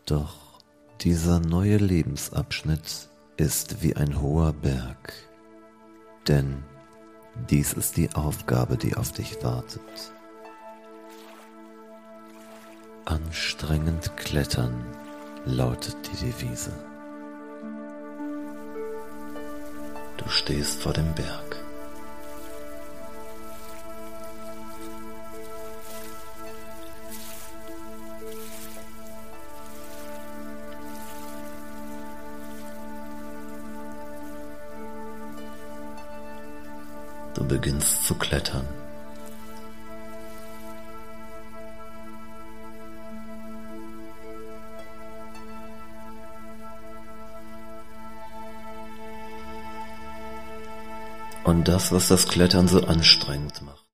Doch dieser neue Lebensabschnitt ist wie ein hoher Berg, denn dies ist die Aufgabe, die auf dich wartet. Anstrengend klettern lautet die Devise. Du stehst vor dem Berg. Du beginnst zu klettern. Und das, was das Klettern so anstrengend macht,